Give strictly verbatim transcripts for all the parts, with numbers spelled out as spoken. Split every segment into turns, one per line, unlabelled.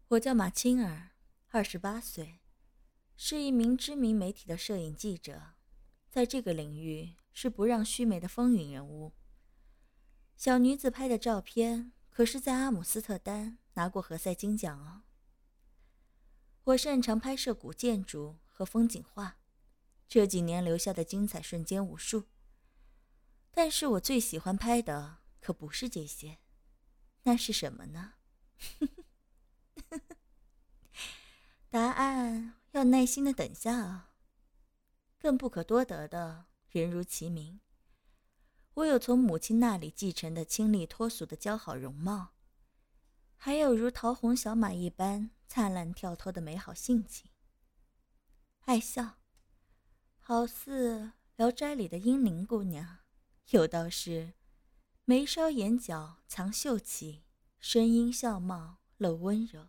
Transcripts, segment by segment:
我叫马青儿，二十八岁，是一名知名媒体的摄影记者，在这个领域是不让须眉的风云人物。小女子拍的照片可是在阿姆斯特丹拿过何塞金奖哦。我擅长拍摄古建筑和风景画，这几年留下的精彩瞬间无数。但是我最喜欢拍的可不是这些，那是什么呢？答案要耐心的等下啊。更不可多得的，人如其名，我有从母亲那里继承的清丽脱俗的姣好容貌，还有如桃红小马一般灿烂跳脱的美好性情。爱笑，好似《聊斋》里的英灵姑娘，有道是眉梢眼角藏秀气，声音笑貌露温柔。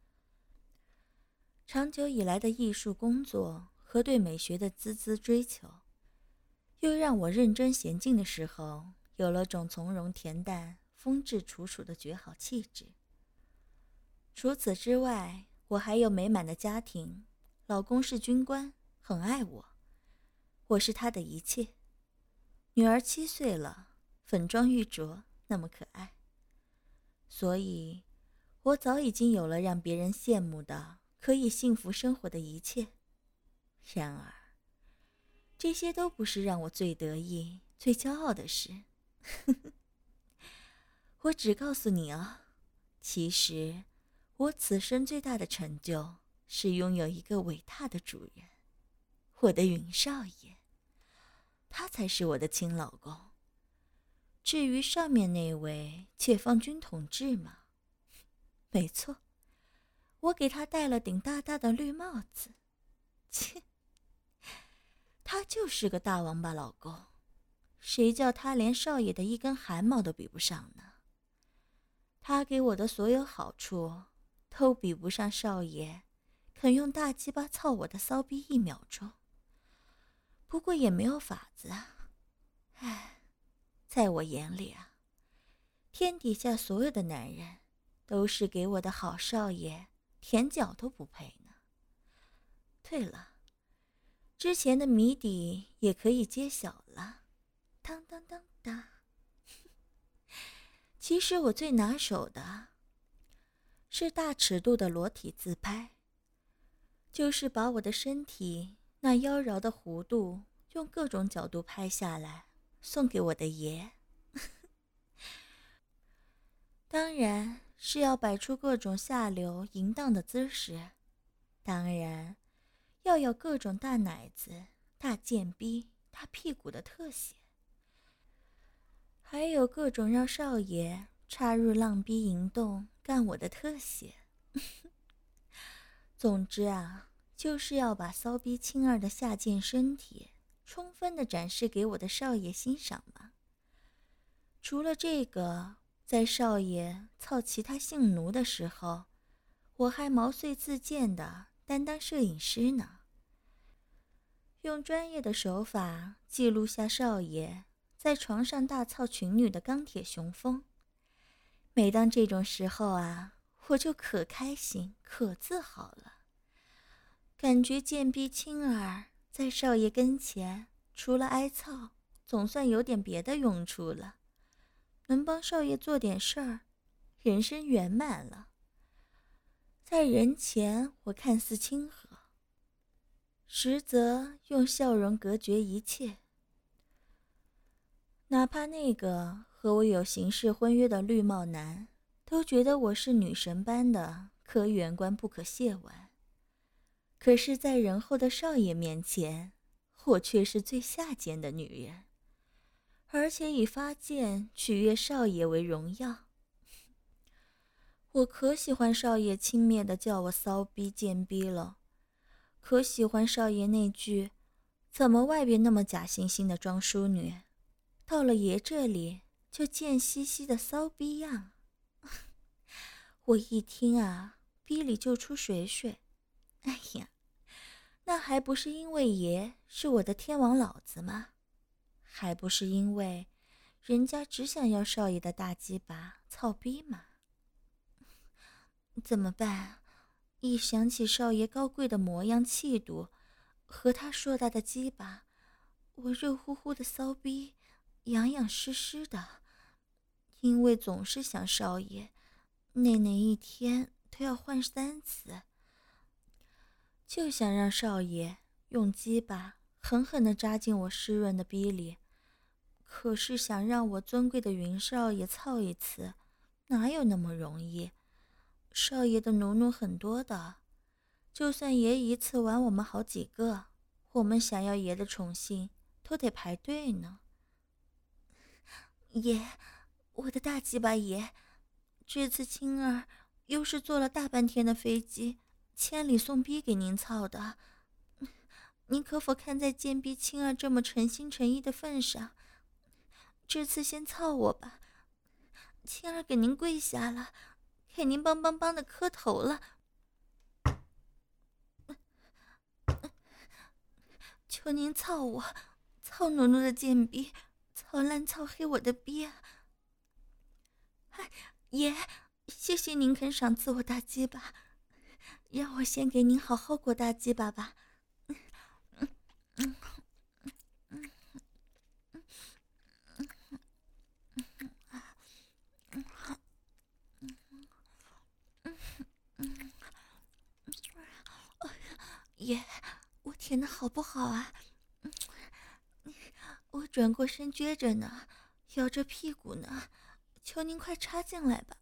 长久以来的艺术工作和对美学的孜孜追求，又让我认真娴静的时候有了种从容恬淡、风致楚楚的绝好气质。除此之外，我还有美满的家庭，老公是军官，很爱我，我是他的一切。女儿七岁了，粉妆玉琢，那么可爱。所以，我早已经有了让别人羡慕的可以幸福生活的一切。然而，这些都不是让我最得意、最骄傲的事。我只告诉你啊，其实我此生最大的成就是拥有一个伟大的主人，我的云少爷，他才是我的亲老公。至于上面那位解放军同志嘛，没错，我给他戴了顶大大的绿帽子。切，他就是个大王八老公，谁叫他连少爷的一根汗毛都比不上呢？他给我的所有好处都比不上少爷肯用大鸡巴操我的骚逼一秒钟。不过也没有法子啊。唉，在我眼里啊，天底下所有的男人都是给我的好少爷舔脚都不配呢。对了，之前的谜底也可以揭晓了。当当当当。其实我最拿手的是大尺度的裸体自拍，就是把我的身体那妖娆的弧度用各种角度拍下来，送给我的爷。当然是要摆出各种下流淫荡的姿势，当然要有各种大奶子、大贱逼、大屁股的特写，还有各种让少爷插入浪逼淫洞干我的特写。总之啊，就是要把骚逼青儿的下贱身体充分地展示给我的少爷欣赏嘛。除了这个，在少爷操其他性奴的时候，我还毛遂自荐的担当摄影师呢，用专业的手法记录下少爷在床上大操群女的钢铁雄风。每当这种时候啊，我就可开心可自豪了，感觉贱逼青儿在少爷跟前除了挨操，总算有点别的用处了，能帮少爷做点事儿，人生圆满了。在人前我看似亲和，实则用笑容隔绝一切。哪怕那个和我有刑事婚约的绿帽男都觉得我是女神般的可远观不可亵玩，可是在仁厚的少爷面前，我却是最下贱的女人，而且以发贱取悦少爷为荣耀。我可喜欢少爷轻蔑地叫我骚逼贱逼了，可喜欢少爷那句怎么外边那么假惺惺的装淑女，到了爷这里就贱兮兮的骚逼样。我一听啊，逼里就出水水。哎呀，那还不是因为爷是我的天王老子吗？还不是因为人家只想要少爷的大鸡巴操逼吗？怎么办？ 一想起少爷高贵的模样气度，和他硕大的鸡巴，我热乎乎的骚逼痒痒湿湿的。因为总是想少爷，内内一天都要换三次，就想让少爷用鸡巴狠狠地扎进我湿润的逼里。可是想让我尊贵的云少爷操一次，哪有那么容易？少爷的奴奴很多的，就算爷一次玩我们好几个，我们想要爷的宠幸都得排队呢。爷，我的大鸡巴爷，这次青儿又是坐了大半天的飞机，千里送逼给您操的，您可否看在贱逼青儿这么诚心诚意的份上，这次先操我吧，青儿给您跪下了，给您梆梆梆的磕头了，求您操我，操奴奴的贱逼，操烂操黑我的逼啊！哎，爷，谢谢您肯赏赐我大鸡巴，让我先给您好好过大鸡巴吧。嗯嗯嗯嗯爷，我舔的好不好啊？我转过身撅着呢，摇着屁股呢，求您快插进来吧。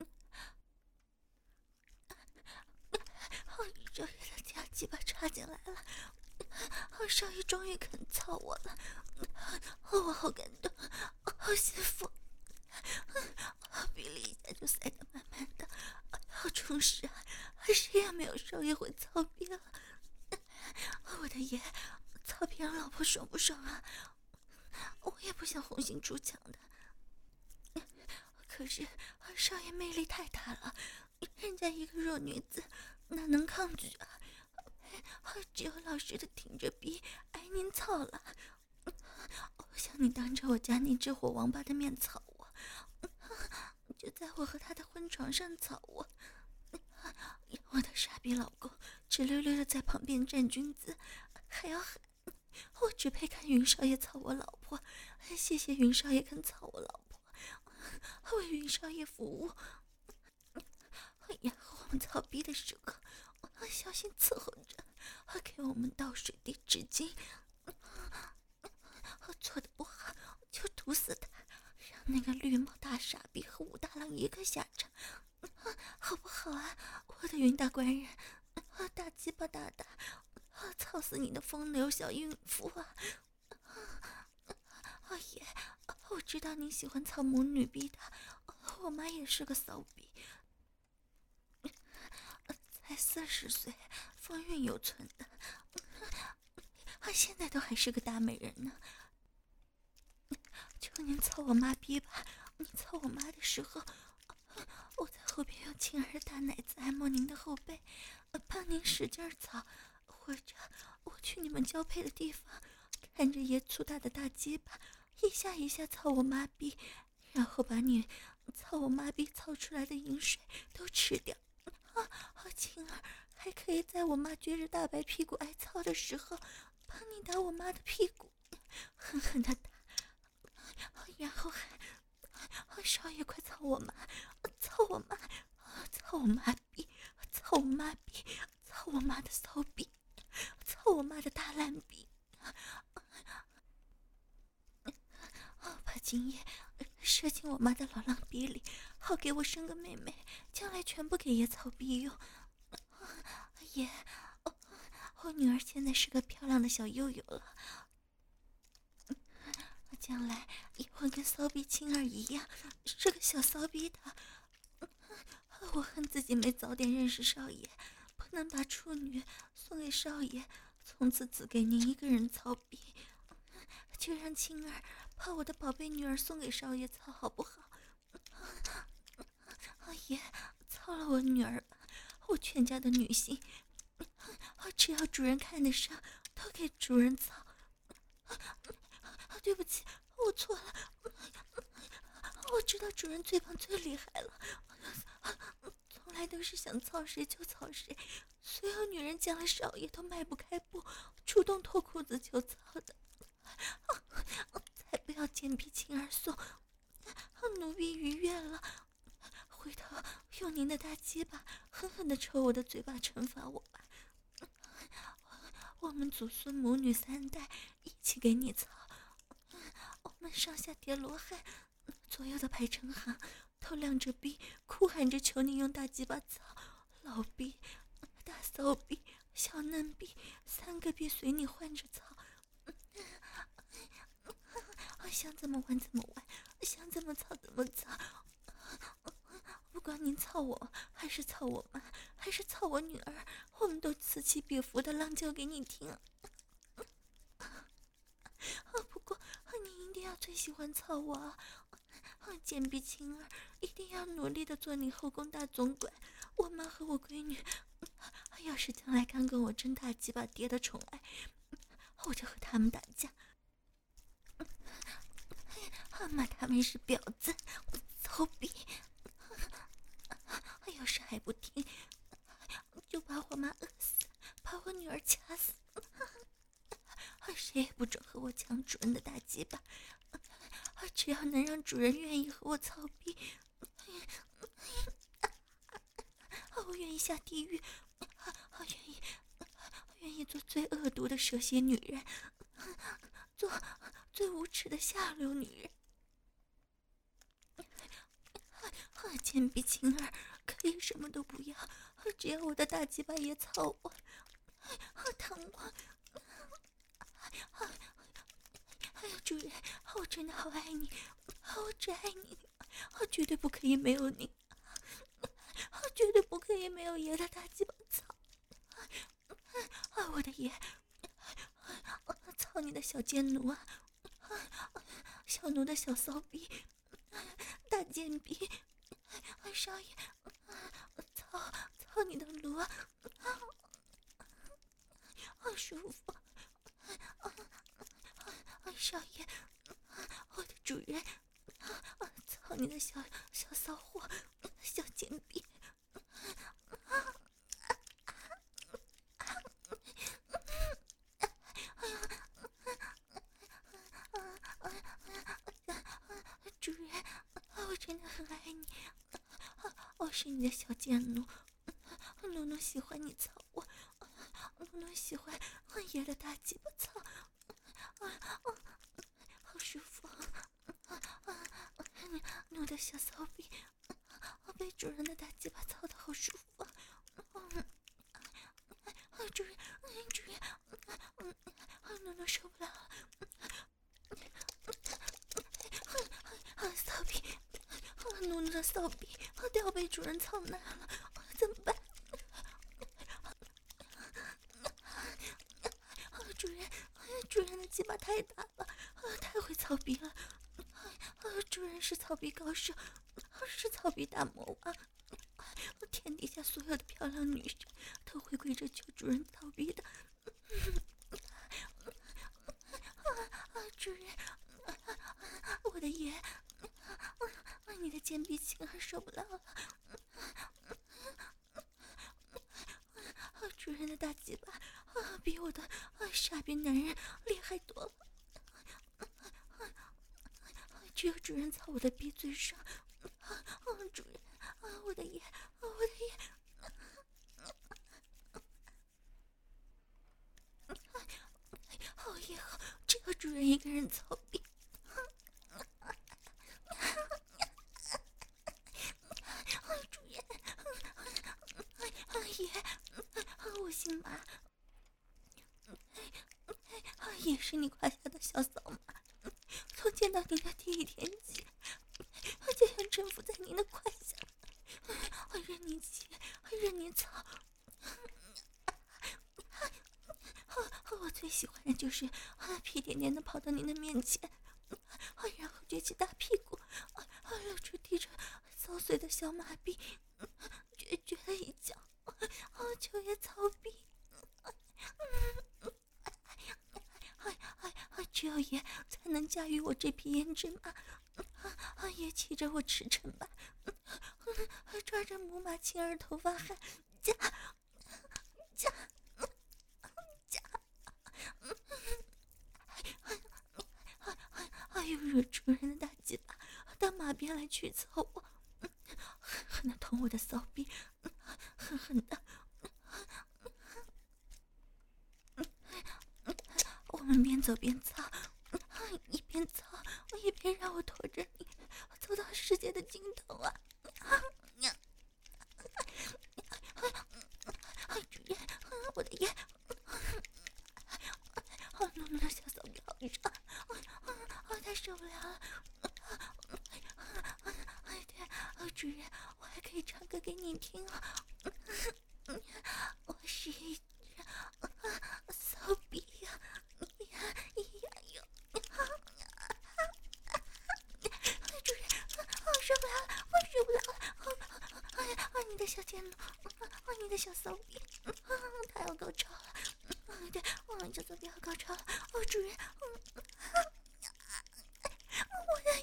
哦，少爷的大鸡巴插进来了，哦，少爷终于肯操我了，哦，我好感动，好幸福，哦，鼻里一下就塞得满满的，好充实啊，谁也没有少爷会操逼了。我的爷，操别人老婆爽不爽啊？我也不想红杏出墙的，可是少爷魅力太大了，人家一个弱女子哪能抗拒啊？只有老实的挺着逼挨您操了。我想你当着我家那只火王八的面操我，就在我和他的婚床上操我。我的傻逼老公直溜溜的在旁边站军姿，还要喊我只配看云少爷操我老婆，谢谢云少爷肯操我老婆，为云少爷服务。然后我们操逼的时候，小心伺候着，给我们倒水递纸巾。做的不好就毒死他，让那个绿帽大傻逼和武大郎一个下场，好不好啊？我的云大官人，大鸡巴大大，操死你的风流小孕妇啊！二爷，我知道你喜欢操母女逼的，我妈也是个骚逼，才四十岁，风韵犹存的，现在都还是个大美人呢。求您操我妈逼吧！你操我妈的时候，我在后边用轻儿的大奶子按摩您的后背，帮您使劲操，或者我去你们交配的地方，看着爷粗大的大鸡巴一下一下操我妈逼，然后把你操我妈逼操出来的饮水都吃掉。啊啊，青儿还可以在我妈撅着大白屁股挨操的时候，帮你打我妈的屁股，狠狠的打。然后还，少爷快操我妈，操我妈，操我妈逼，操我妈逼，操我妈的骚逼，操我妈的大烂逼！把精液射进我妈的老浪逼里，好给我生个妹妹，将来全部给爷操逼用。爷，我女儿现在是个漂亮的小幼幼了。将来也会跟骚逼青儿一样是个小骚逼的。我恨自己没早点认识少爷，不能把处女送给少爷，从此只给您一个人操逼，就让青儿把我的宝贝女儿送给少爷操好不好？阿爷，操了我女儿吧，我全家的女性只要主人看得上都给主人操。对不起，我错了，我知道主人最棒最厉害了，从来都是想操谁就操谁，所有女人见了少爷都迈不开步，主动脱裤子就操的。才不要坚壁清而送，奴婢逾越了，回头用您的大鸡巴狠狠地抽我的嘴巴惩罚我吧。我们祖孙母女三代一起给你操，我们上下叠罗汉，左右的排成行，头亮着逼，哭喊着求你用大鸡巴操，老逼、大骚逼、小嫩逼，三个逼随你换着操。想怎么玩怎么玩，想怎么操怎么操。不管您操我还是操我妈还是操我女儿，我们都此起彼伏的浪叫给你听。不过你一定要最喜欢操我啊！坚壁清儿一定要努力的做你后宫大总管。我妈和我闺女要是将来敢跟我争大鸡巴爹的宠爱，我就和他们打架，骂他们是婊子、骚逼。要是还不听，就把我妈饿死，把我女儿掐死。谁也不准和我抢主人的大鸡巴，只要能让主人愿意和我操逼，我愿意下地狱，我愿意愿意做最恶毒的蛇蝎女人，做最无耻的下流女人。坚壁清儿可以什么都不要，只要我的大鸡巴也操我，疼我。主人，我真的好爱你，我只爱你，我绝对不可以没有你，我绝对不可以没有爷的大鸡巴操。我的爷，操你的小贱奴啊，小奴的小骚逼，大贱逼，少爷，操操你的奴啊，好舒服。少爷，我的主人，操你的小小骚货，小贱逼。主人，我真的很爱你，我是你的小贱奴，奴奴喜欢你操我，奴奴喜欢我爷的大鸡巴操，好舒服。奴的小骚逼，我被主人的大鸡巴操的好舒服。主人，主人，奴奴受不了了。骚逼，奴奴的骚逼都要被主人操烂了，怎么办？主人，主人的鸡巴太大了，太会操逼了。主人是操逼高手，是操逼大魔王。天底下所有的漂亮女生都会跪着求主人操逼的。主人，我的爷，你的坚壁清儿受不了了。主人的大鸡巴比我的傻逼男人厉害多了。只有主人操我的逼最爽。主人，我的爷，我的爷。以后只有主人一个人操逼。主人，爷，我姓马，也是你胯下的小扫马。从见到你的第一天起，我就想臣服在您的胯下，我任你骑，我任你操。我最喜欢的就是屁颠颠的跑到您的面前，然后撅起大屁股，露出滴着骚碎的小马屁，撅撅了一脚，就也操逼。只有爷才能驾驭我这匹胭脂马，爷骑着我驰骋吧， 抓着母马青儿头发喊夹夹夹，还有惹主人的大鸡巴到马边来去凑我，狠狠地捅我的骚逼，狠狠地。我们边走边操，一边操一边让我拖着你走到世界的尽头啊！主人，我的眼，好浓浓的小骚逼好热，我太受不了了！哎对，主人，我还可以唱歌给你听啊！我是一只骚逼呀！主人，我受不了了，我受不了了！哎呀，你的小贱奴，你的小骚逼，他要高潮了！对，我小骚逼要高潮了！哦，主人，我的